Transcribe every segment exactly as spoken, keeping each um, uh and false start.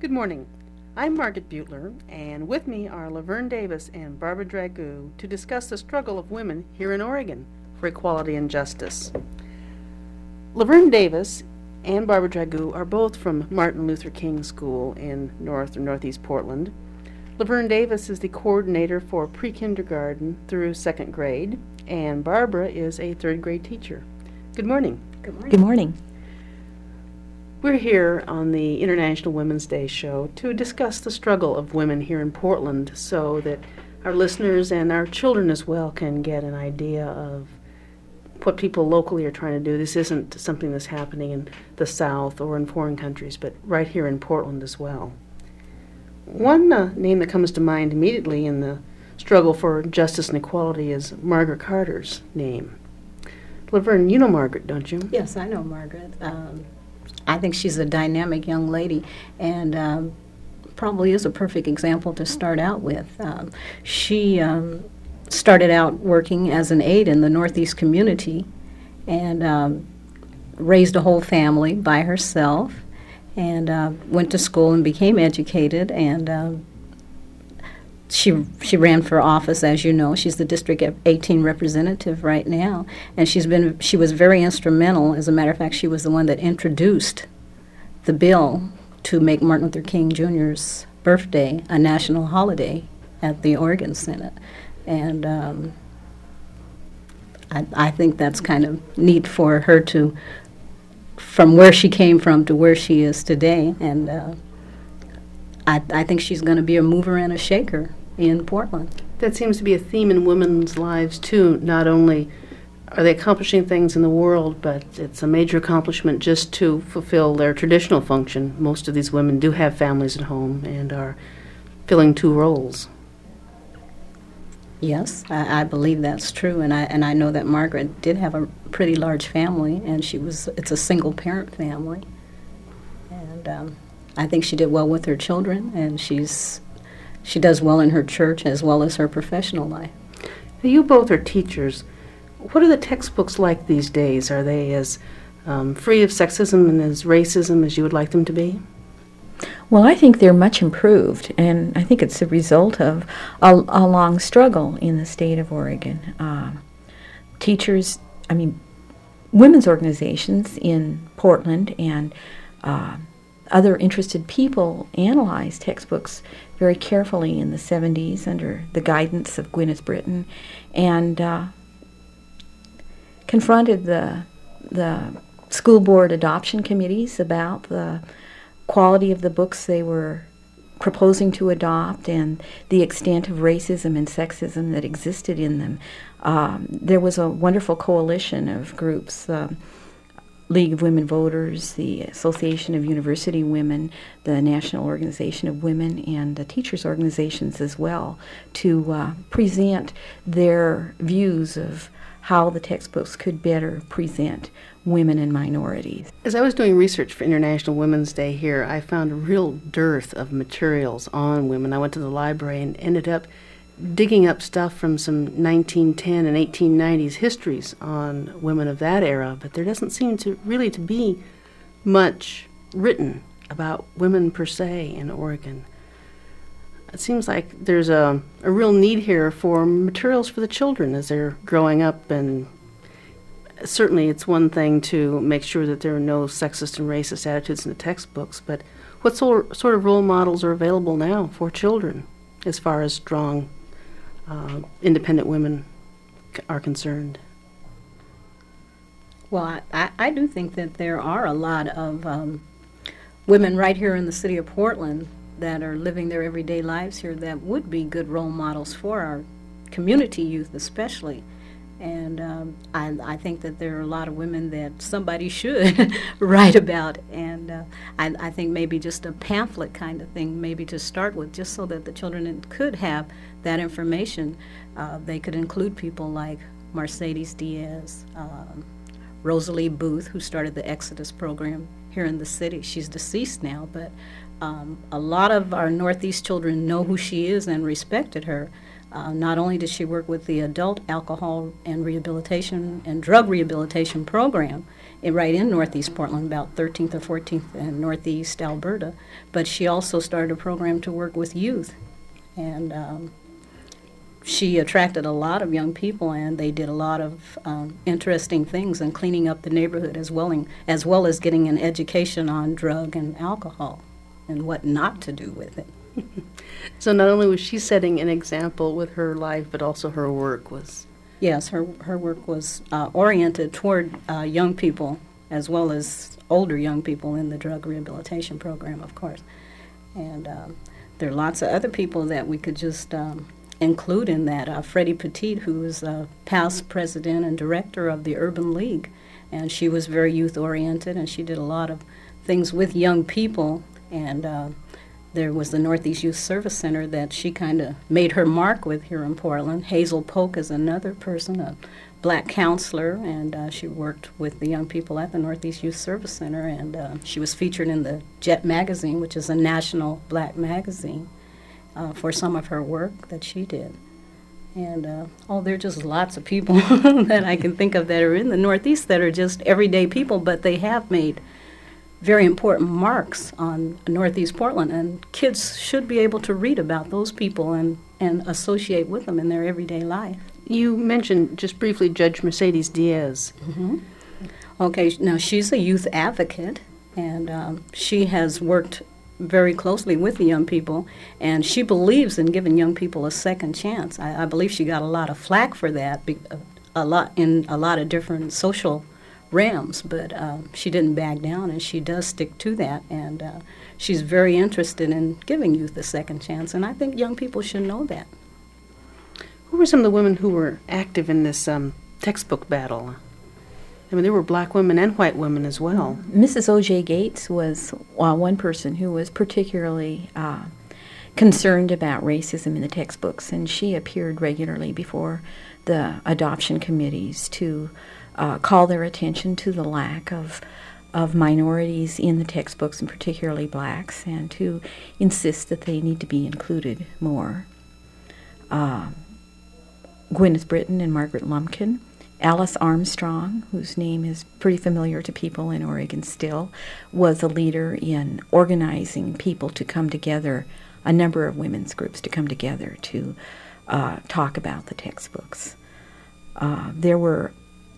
Good morning. I'm Margaret Butler, and with me are Laverne Davis and Barbara Dragoo to discuss the struggle of women here in Oregon for equality and justice. Laverne Davis and Barbara Dragoo are both from Martin Luther King School in North or Northeast Portland. Laverne Davis is the coordinator for pre-kindergarten through second grade, and Barbara is a third grade teacher. Good morning. Good morning. Good morning. We're here on the International Women's Day show to discuss the struggle of women here in Portland so that our listeners and our children as well can get an idea of what people locally are trying to do. This isn't something that's happening in the South or in foreign countries, but right here in Portland as well. One uh, name that comes to mind immediately in the struggle for justice and equality is Margaret Carter's name. Laverne, you know Margaret, don't you? Yes, I know Margaret. Um, I think she's a dynamic young lady, and um, probably is a perfect example to start out with. Um, she um, started out working as an aide in the Northeast community and um, raised a whole family by herself, and uh, went to school and became educated, and um, she she ran for office, as you know. She's the District eighteen representative right now, and she's been she was very instrumental. As a matter of fact, she was the one that introduced the bill to make Martin Luther King Junior's birthday a national holiday at the Oregon Senate, and um, I, I think that's kind of neat for her to, from where she came from to where she is today, and uh, I, I think she's going to be a mover and a shaker in Portland. That seems to be a theme in women's lives, too. Not only are they accomplishing things in the world, but it's a major accomplishment just to fulfill their traditional function. Most of these women do have families at home and are filling two roles. Yes, I, I believe that's true, and I and I know that Margaret did have a pretty large family, and she was it's a single-parent family, and um, I think she did well with her children, and she's she does well in her church as well as her professional life. Now, you both are teachers. What are the textbooks like these days? Are they as um, free of sexism and as racism as you would like them to be? Well, I think they're much improved, and I think it's a result of a, a long struggle in the state of Oregon. Uh, teachers, I mean, women's organizations in Portland and uh, other interested people analyzed textbooks very carefully in the seventies under the guidance of Gwyneth Britton, and uh, confronted the the school board adoption committees about the quality of the books they were proposing to adopt and the extent of racism and sexism that existed in them. Um, there was a wonderful coalition of groups, the League of Women Voters, the Association of University Women, the National Organization of Women, and the teachers' organizations as well, to uh, present their views of how the textbooks could better present women and minorities. As I was doing research for International Women's Day here, I found a real dearth of materials on women. I went to the library and ended up digging up stuff from some nineteen ten and eighteen nineties histories on women of that era, but there doesn't seem to really to be much written about women per se in Oregon. It seems like there's a, a real need here for materials for the children as they're growing up, and certainly it's one thing to make sure that there are no sexist and racist attitudes in the textbooks, but what sort, sort of role models are available now for children as far as strong, uh, independent women c- are concerned? Well, I, I, I do think that there are a lot of um, women right here in the city of Portland that are living their everyday lives here that would be good role models for our community youth especially. And um, I, I think that there are a lot of women that somebody should write about. And uh, I, I think maybe just a pamphlet kind of thing, maybe to start with, just so that the children could have that information. Uh, they could include people like Mercedes Diaz, um, Rosalie Booth, who started the Exodus program here in the city. She's deceased now, but um, a lot of our Northeast children know who she is and respected her. Uh, not only did she work with the adult alcohol and rehabilitation and drug rehabilitation program right in Northeast Portland, about thirteenth or fourteenth in Northeast Alberta. But she also started a program to work with youth. And um, she attracted a lot of young people, and they did a lot of um, interesting things in cleaning up the neighborhood as well, in, as well as getting an education on drug and alcohol and what not to do with it. So not only was she setting an example with her life, but also her work was... Yes, her, her work was uh, oriented toward uh, young people as well as older young people in the drug rehabilitation program, of course. And um, there are lots of other people that we could just... Um, include in that. Uh, Freddie Petit, who was uh, past president and director of the Urban League, and she was very youth-oriented, and she did a lot of things with young people. And uh, there was the Northeast Youth Service Center that she kind of made her mark with here in Portland. Hazel Polk is another person, a black counselor, and uh, she worked with the young people at the Northeast Youth Service Center, and uh, she was featured in the Jet magazine, which is a national black magazine. Uh, for some of her work that she did. And, uh, oh, there are just lots of people that I can think of that are in the Northeast that are just everyday people, but they have made very important marks on Northeast Portland, and kids should be able to read about those people and, and associate with them in their everyday life. You mentioned just briefly Judge Mercedes Diaz. Mm-hmm. Okay, now she's a youth advocate, and um, she has worked very closely with the young people, and she believes in giving young people a second chance. I, I believe she got a lot of flack for that, be, a lot in a lot of different social realms, but um, she didn't back down, and she does stick to that, and uh, she's very interested in giving youth a second chance, and I think young people should know that. Who were some of the women who were active in this um, textbook battle? I mean, there were black women and white women as well. Missus O J Gates was uh, one person who was particularly uh, concerned about racism in the textbooks, and she appeared regularly before the adoption committees to uh, call their attention to the lack of of minorities in the textbooks, and particularly blacks, and to insist that they need to be included more. Uh, Gwyneth Britton and Margaret Lumpkin. Alice Armstrong, whose name is pretty familiar to people in Oregon still, was a leader in organizing people to come together, a number of women's groups to come together to uh, talk about the textbooks. Uh, there were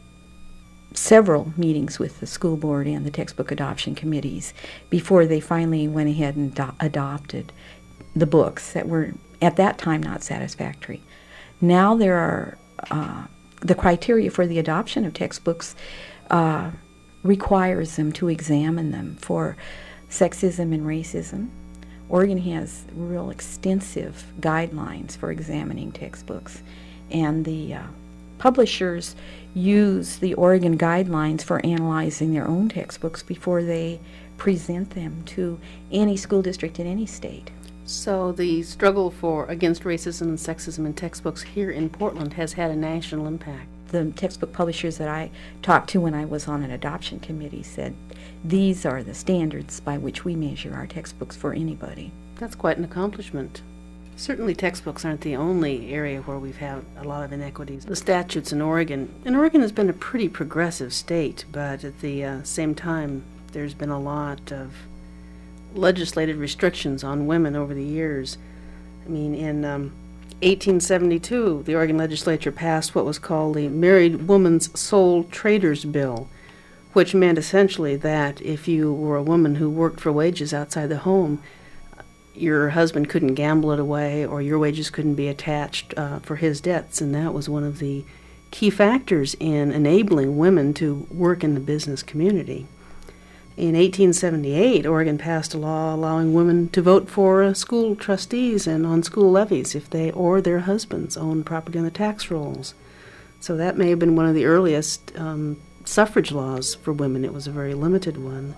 several meetings with the school board and the textbook adoption committees before they finally went ahead and do- adopted the books that were at that time not satisfactory. Now there are uh, the criteria for the adoption of textbooks uh, requires them to examine them for sexism and racism. Oregon has real extensive guidelines for examining textbooks, and the uh, publishers use the Oregon guidelines for analyzing their own textbooks before they present them to any school district in any state. So the struggle for against racism and sexism in textbooks here in Portland has had a national impact. The textbook publishers that I talked to when I was on an adoption committee said these are the standards by which we measure our textbooks for anybody. That's quite an accomplishment. Certainly textbooks aren't the only area where we've had a lot of inequities. The statutes in Oregon, and Oregon has been a pretty progressive state, but at the uh, same time there's been a lot of legislative restrictions on women over the years. I mean, in um, eighteen seventy-two, the Oregon legislature passed what was called the Married Woman's Sole Traders Bill, which meant essentially that if you were a woman who worked for wages outside the home, your husband couldn't gamble it away, or your wages couldn't be attached uh, for his debts, and that was one of the key factors in enabling women to work in the business community. In eighteen seventy-eight, Oregon passed a law allowing women to vote for uh, school trustees and on school levies if they or their husbands owned property on the tax rolls. So that may have been one of the earliest um, suffrage laws for women. It was a very limited one.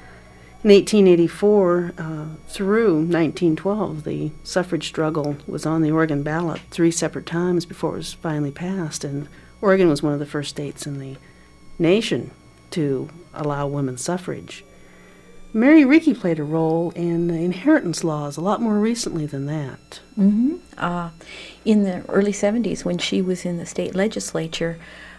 In eighteen eighty-four uh, through nineteen twelve, the suffrage struggle was on the Oregon ballot three separate times before it was finally passed, and Oregon was one of the first states in the nation to allow women's suffrage. Mary Rickey played a role in inheritance laws a lot more recently than that. Mm-hmm. Uh, in the early seventies, when she was in the state legislature,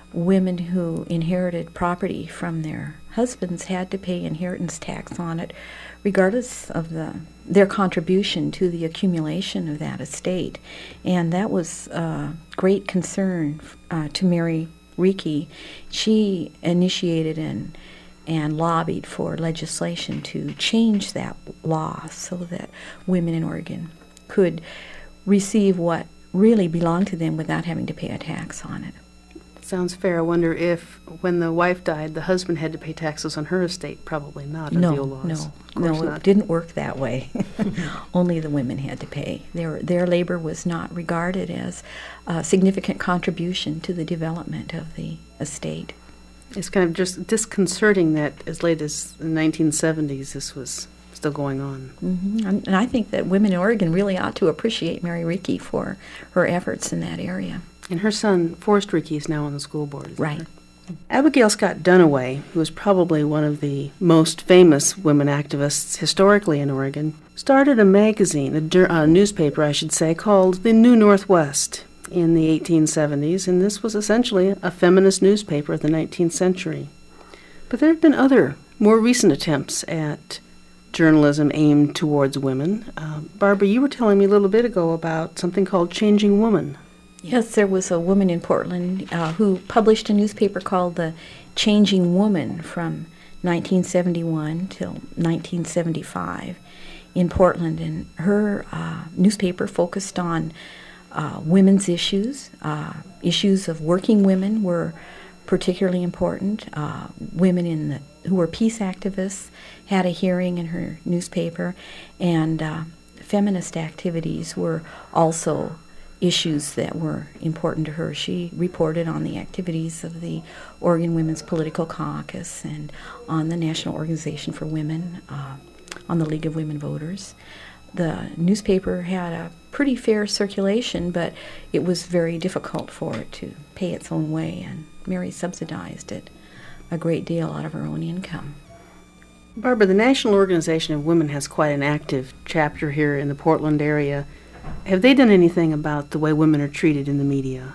women who inherited property from their husbands had to pay inheritance tax on it, regardless of the their contribution to the accumulation of that estate. And that was a great concern uh, to Mary Reekie. She initiated and and lobbied for legislation to change that law so that women in Oregon could receive what really belonged to them without having to pay a tax on it. Sounds fair. I wonder if, when the wife died, the husband had to pay taxes on her estate. Probably not under No, the old laws. no, Of no, course it not. didn't work that way. Only the women had to pay. Their their labor was not regarded as a significant contribution to the development of the estate. It's kind of just disconcerting that as late as the nineteen seventies this was still going on. hmm And, and I think that women in Oregon really ought to appreciate Mary Reekie for her efforts in that area. And her son, Forrest Reekie, is now on the school board. isn't Right. he? Abigail Scott Duniway, who was probably one of the most famous women activists historically in Oregon, started a magazine, a, dur- a newspaper, I should say, called The New Northwest in the eighteen seventies, and this was essentially a feminist newspaper of the nineteenth century. But there have been other, more recent attempts at journalism aimed towards women. Uh, Barbara, you were telling me a little bit ago about something called Changing Woman. Yes, there was a woman in Portland uh, who published a newspaper called The Changing Woman from nineteen seventy-one till nineteen seventy-five in Portland, and her uh, newspaper focused on uh, women's issues. Uh, issues of working women were particularly important. Uh, women in the, who were peace activists had a hearing in her newspaper, and uh, feminist activities were also issues that were important to her. She reported on the activities of the Oregon Women's Political Caucus and on the National Organization for Women, uh, on the League of Women Voters. The newspaper had a pretty fair circulation, but it was very difficult for it to pay its own way, and Mary subsidized it a great deal out of her own income. Barbara, the National Organization of Women has quite an active chapter here in the Portland area. Have they done anything about the way women are treated in the media?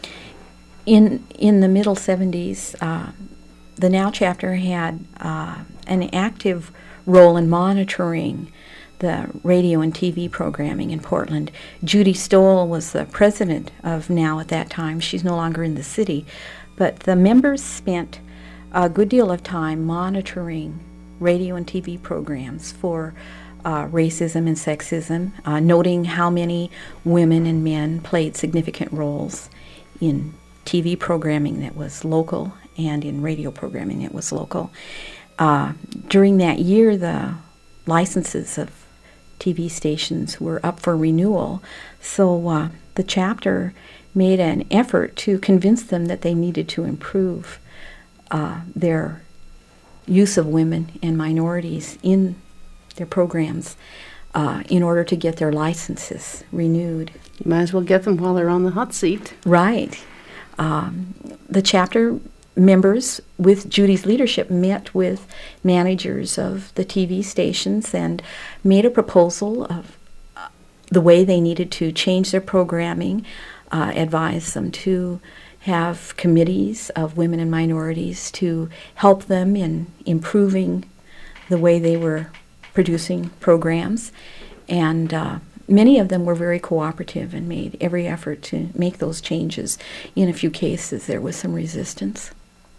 In in the middle seventies, uh, the NOW chapter had uh, an active role in monitoring the radio and T V programming in Portland. Judy Stoll was the president of NOW at that time. She's no longer in the city, but the members spent a good deal of time monitoring radio and T V programs for Uh, racism and sexism, uh, noting how many women and men played significant roles in T V programming that was local and in radio programming that was local. Uh, during that year, the licenses of T V stations were up for renewal, so uh, the chapter made an effort to convince them that they needed to improve uh, their use of women and minorities in their programs uh, in order to get their licenses renewed. You might as well get them while they're on the hot seat. Right. Um, the chapter members, with Judy's leadership, met with managers of the T V stations and made a proposal of uh, the way they needed to change their programming, uh, advised them to have committees of women and minorities to help them in improving the way they were producing programs, and uh, many of them were very cooperative and made every effort to make those changes. In a few cases, there was some resistance.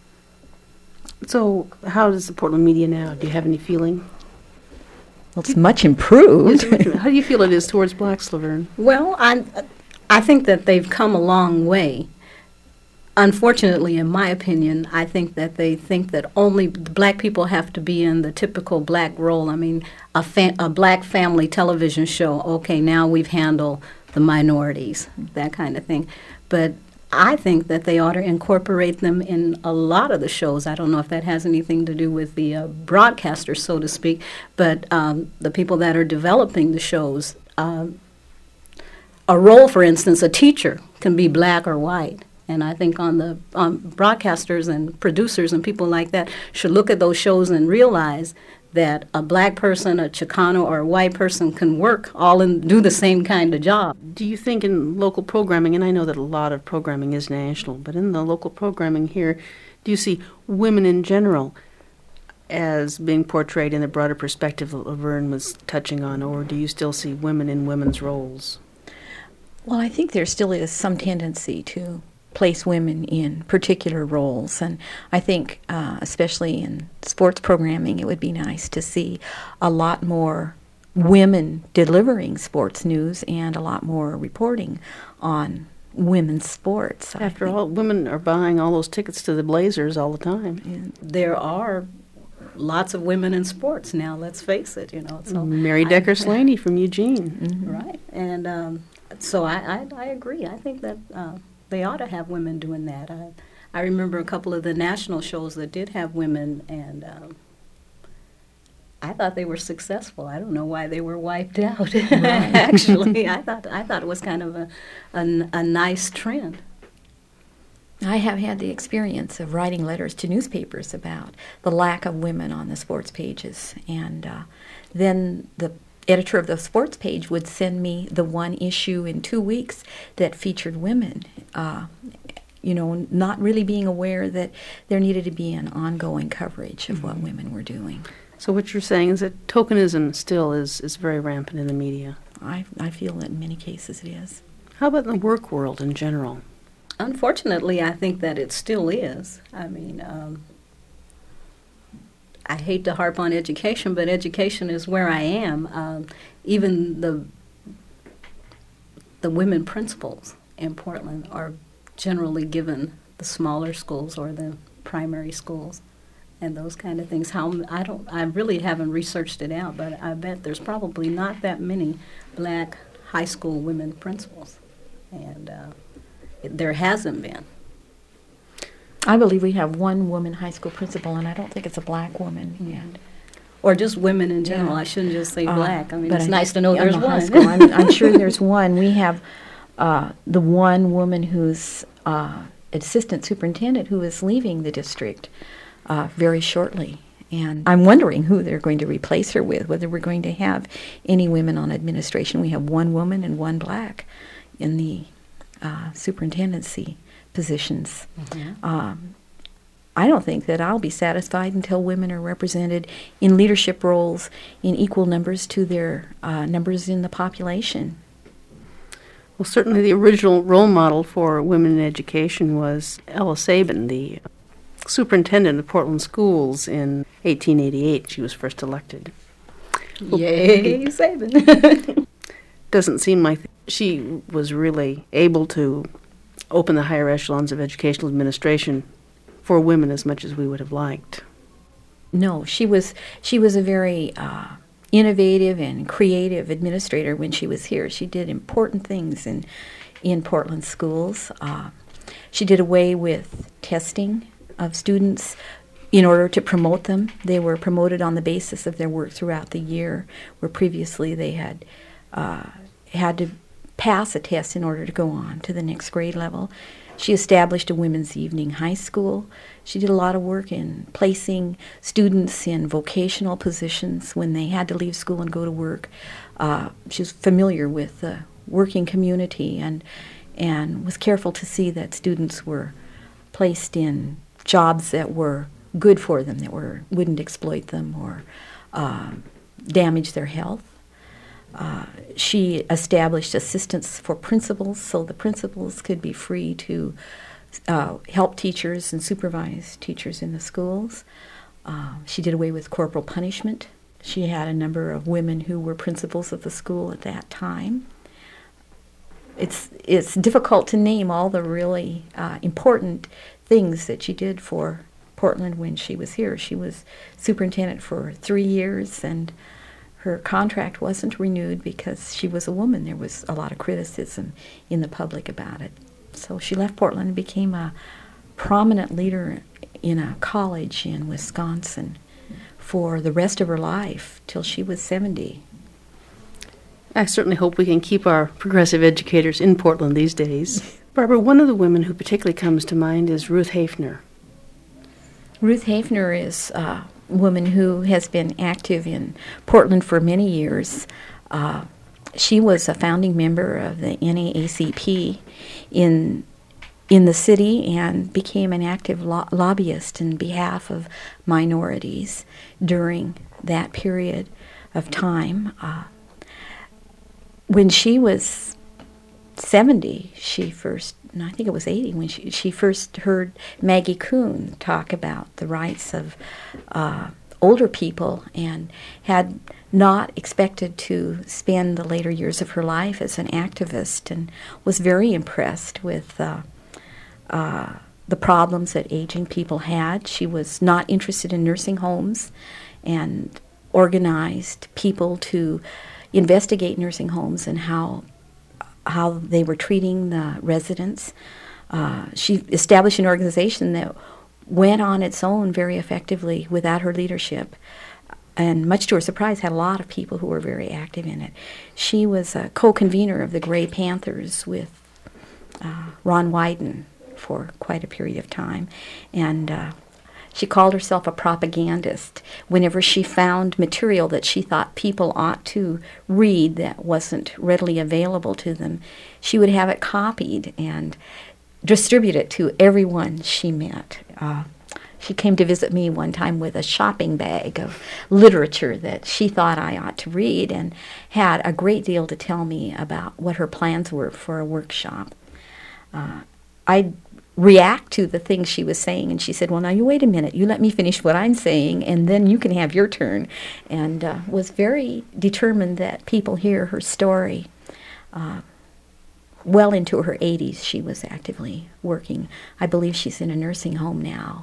So how does the Portland media now? Do you have any feeling? Well, it's much improved. How do you feel it is towards blacks, Laverne? Well, I, I think that they've come a long way. Unfortunately, in my opinion, I think that they think that only black people have to be in the typical black role. I mean, a, fa- a black family television show, okay, now we've handled the minorities, that kind of thing. But I think that they ought to incorporate them in a lot of the shows. I don't know if that has anything to do with the uh, broadcasters, so to speak, but um, the people that are developing the shows. Uh, a role, for instance, a teacher can be black or white. And I think on the um, broadcasters and producers and people like that should look at those shows and realize that a black person, a Chicano, or a white person can work all and do the same kind of job. Do you think in local programming, and I know that a lot of programming is national, but in the local programming here, do you see women in general as being portrayed in the broader perspective that Laverne was touching on, or do you still see women in women's roles? Well, I think there still is some tendency to place women in particular roles, and I think uh, especially in sports programming it would be nice to see a lot more women delivering sports news and a lot more reporting on women's sports. After all, women are buying all those tickets to the Blazers all the time. And there are lots of women in sports now, let's face it, you know. So Mary Decker Slaney from Eugene. Mm-hmm. Right, and um, so I, I, I agree. I think that uh, they ought to have women doing that. I, I remember a couple of the national shows that did have women, and um, I thought they were successful. I don't know why they were wiped out. Right. Actually, I thought I thought it was kind of a, a a nice trend. I have had the experience of writing letters to newspapers about the lack of women on the sports pages, and uh, then the editor of the sports page would send me the one issue in two weeks that featured women, uh, you know, not really being aware that there needed to be an ongoing coverage of mm-hmm. what women were doing. So what you're saying is that tokenism still is, is very rampant in the media. I, I feel that in many cases it is. How about in the work world in general? Unfortunately, I think that it still is. I mean, um, I hate to harp on education, but education is where I am. Um, even the the women principals in Portland are generally given the smaller schools or the primary schools and those kind of things. How I don't, I really haven't researched it out, but I bet there's probably not that many black high school women principals, and uh, it, there hasn't been. I believe we have one woman high school principal, and I don't think it's a black woman mm-hmm. yet. Or just women in general. Yeah. I shouldn't just say uh, black. I mean, it's I nice to know there's the one. High school, I'm, I'm sure there's one. We have uh, the one woman who's uh, assistant superintendent who is leaving the district uh, very shortly. And I'm wondering who they're going to replace her with, whether we're going to have any women on administration. We have one woman and one black in the uh, superintendency positions. Mm-hmm. Um, I don't think that I'll be satisfied until women are represented in leadership roles in equal numbers to their uh, numbers in the population. Well, certainly the original role model for women in education was Ella Sabin, the superintendent of Portland schools in eighteen eighty-eight. She was first elected. Yay, Sabin. Doesn't seem like she was really able to open the higher echelons of educational administration for women as much as we would have liked. No, she was she was a very uh, innovative and creative administrator when she was here. She did important things in in Portland schools. Uh, she did away with testing of students in order to promote them. They were promoted on the basis of their work throughout the year, where previously they had uh, had to pass a test in order to go on to the next grade level. She established a women's evening high school. She did a lot of work in placing students in vocational positions when they had to leave school and go to work. Uh, she was familiar with the working community and and was careful to see that students were placed in jobs that were good for them, that were wouldn't exploit them or uh, damage their health. Uh, she established assistants for principals so the principals could be free to uh, help teachers and supervise teachers in the schools. Uh, she did away with corporal punishment. She had a number of women who were principals of the school at that time. It's, it's difficult to name all the really uh, important things that she did for Portland when she was here. She was superintendent for three years, and her contract wasn't renewed because she was a woman. There was a lot of criticism in the public about it. So she left Portland and became a prominent leader in a college in Wisconsin for the rest of her life till she was seventy. I certainly hope we can keep our progressive educators in Portland these days. Barbara, one of the women who particularly comes to mind is Ruth Haefner. Ruth Haefner is uh, woman who has been active in Portland for many years. Uh, she was a founding member of the N double A C P in in the city and became an active lo- lobbyist in behalf of minorities during that period of time. Uh, when she was seventy, she first, no, I think it was eighty, when she, she first heard Maggie Kuhn talk about the rights of uh, older people, and had not expected to spend the later years of her life as an activist, and was very impressed with uh, uh, the problems that aging people had. She was not interested in nursing homes and organized people to investigate nursing homes and how how they were treating the residents. Uh, she established an organization that went on its own very effectively without her leadership, and much to her surprise had a lot of people who were very active in it. She was a co-convener of the Gray Panthers with uh, Ron Wyden for quite a period of time, and uh, she called herself a propagandist. Whenever she found material that she thought people ought to read that wasn't readily available to them, she would have it copied and distribute it to everyone she met. Uh, she came to visit me one time with a shopping bag of literature that she thought I ought to read, and had a great deal to tell me about what her plans were for a workshop. Uh, I react to the things she was saying, and she said, well, now you wait a minute, you let me finish what I'm saying, and then you can have your turn, and uh, was very determined that people hear her story. Uh, well into her eighties, she was actively working. I believe she's in a nursing home now.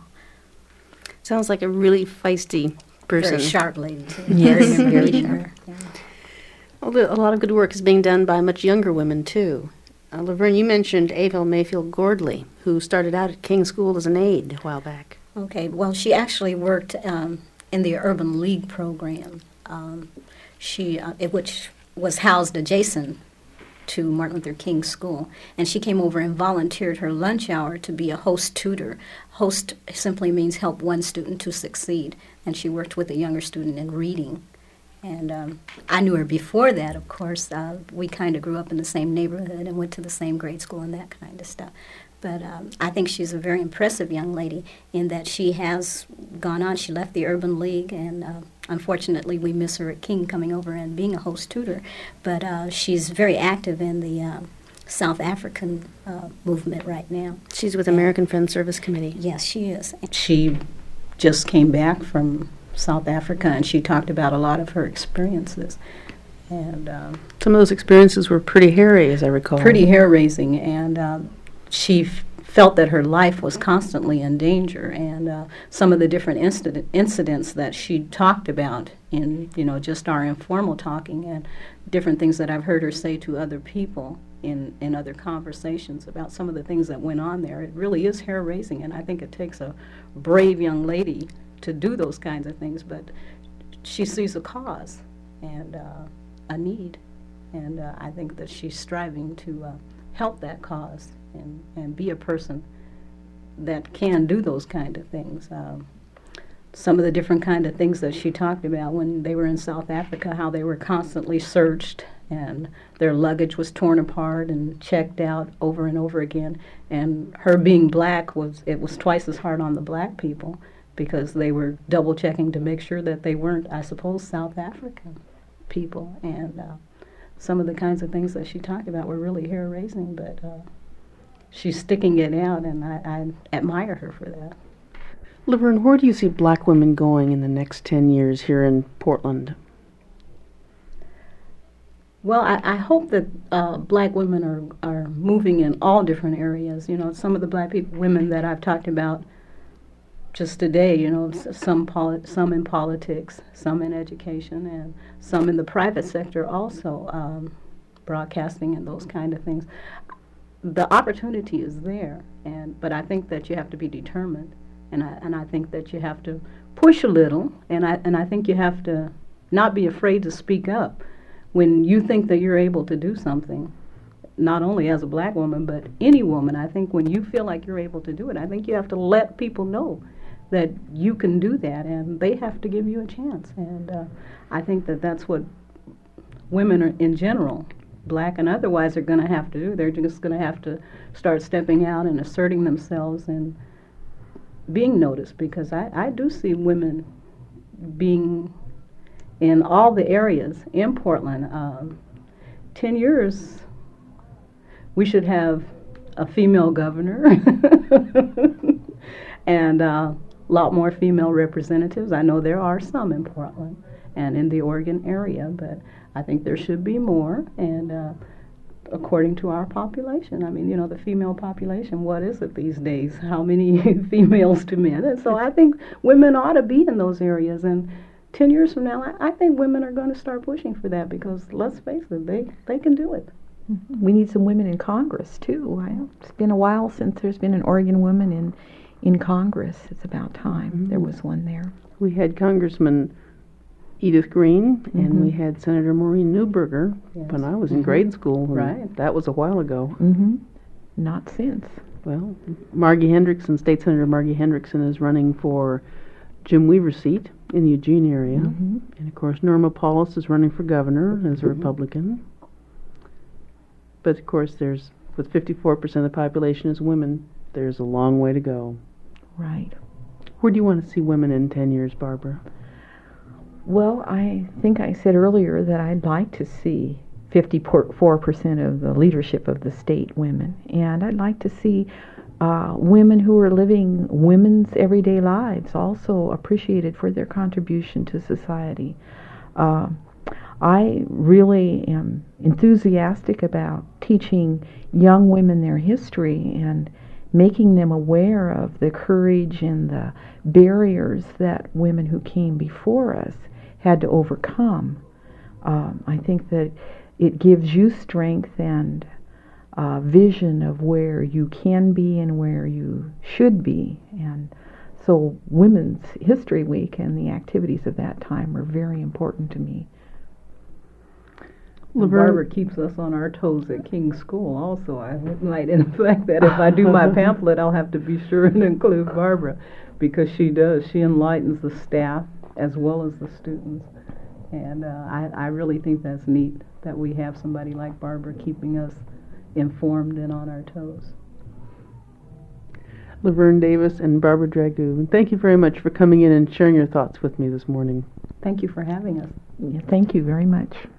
Sounds like a really feisty person. Very sharp lady, too. Yes, Very, very very sharp. sharp. Yeah. Well, a lot of good work is being done by much younger women, too. Uh, Laverne, you mentioned Ava Mayfield Gordley, who started out at King School as an aide a while back. Okay, well, she actually worked um, in the Urban League program, um, she, uh, it, which was housed adjacent to Martin Luther King School. And she came over and volunteered her lunch hour to be a host tutor. Host simply means help one student to succeed. And she worked with a younger student in reading. And um, I knew her before that, of course. Uh, we kind of grew up in the same neighborhood and went to the same grade school and that kind of stuff. But um, I think she's a very impressive young lady in that she has gone on. She left the Urban League, and uh, unfortunately we miss her at King coming over and being a host tutor. But uh, she's very active in the uh, South African uh, movement right now. She's with American Friends Service Committee. Yes, she is. She just came back from South Africa, and she talked about a lot of her experiences. And um, some of those experiences were pretty hairy, as I recall. Pretty hair-raising, and uh, she f- felt that her life was constantly in danger. And uh, some of the different incident- incidents that she talked about in, you know, just our informal talking, and different things that I've heard her say to other people in, in other conversations about some of the things that went on there, it really is hair-raising, and I think it takes a brave young lady to do those kinds of things, but she sees a cause and uh, a need, and uh, I think that she's striving to uh, help that cause and, and be a person that can do those kind of things. Um, some of the different kind of things that she talked about when they were in South Africa, how they were constantly searched and their luggage was torn apart and checked out over and over again, and her being black, was it was twice as hard on the black people, because they were double checking to make sure that they weren't, I suppose, South African people. And uh, some of the kinds of things that she talked about were really hair-raising, but uh, she's sticking it out, and I, I admire her for that. Laverne, where do you see black women going in the next ten years here in Portland? Well, I, I hope that uh, black women are, are moving in all different areas. You know, some of the black people, women that I've talked about just today, you know, some poli- some in politics, some in education, and some in the private sector also, um, broadcasting and those kind of things. The opportunity is there, and but I think that you have to be determined, and I and I think that you have to push a little, and I and I think you have to not be afraid to speak up when you think that you're able to do something. Not only as a black woman, but any woman. I think when you feel like you're able to do it, I think you have to let people know that you can do that, and they have to give you a chance. And uh, I think that that's what women are, in general, black and otherwise, are going to have to do. They're just going to have to start stepping out and asserting themselves and being noticed, because I, I do see women being in all the areas in Portland. Um, ten years, we should have a female governor and a uh, lot more female representatives. I know there are some in Portland and in the Oregon area, but I think there should be more, and uh, according to our population. I mean, you know, the female population, what is it these days? How many females to men? And so I think women ought to be in those areas, and ten years from now, I, I think women are going to start pushing for that, because let's face it, they, they can do it. We need some women in Congress, too. I, it's been a while since there's been an Oregon woman in, in Congress. It's about time mm-hmm. there was one there. We had Congressman Edith Green, mm-hmm. and we had Senator Maureen Neuberger yes. when I was mm-hmm. in grade school. Right. That was a while ago. Mm-hmm. Not since. Well, Margie Hendrickson, State Senator Margie Hendrickson, is running for Jim Weaver's seat in the Eugene area. Mm-hmm. And, of course, Norma Paulus is running for governor as a mm-hmm. Republican. But, of course, there's, with fifty-four percent of the population is women, there's a long way to go. Right. Where do you want to see women in ten years, Barbara? Well, I think I said earlier that I'd like to see fifty-four percent of the leadership of the state women. And I'd like to see uh, women who are living women's everyday lives also appreciated for their contribution to society. Uh, I really am enthusiastic about teaching young women their history and making them aware of the courage and the barriers that women who came before us had to overcome. Um, I think that it gives you strength and uh, vision of where you can be and where you should be. And so Women's History Week and the activities of that time are very important to me. Barbara keeps us on our toes at King's School also. I might in the fact that if I do my pamphlet, I'll have to be sure and include Barbara, because she does. She enlightens the staff as well as the students. And uh, I, I really think that's neat that we have somebody like Barbara keeping us informed and on our toes. Laverne Davis and Barbara Dragoo, thank you very much for coming in and sharing your thoughts with me this morning. Thank you for having us. Yeah, thank you very much.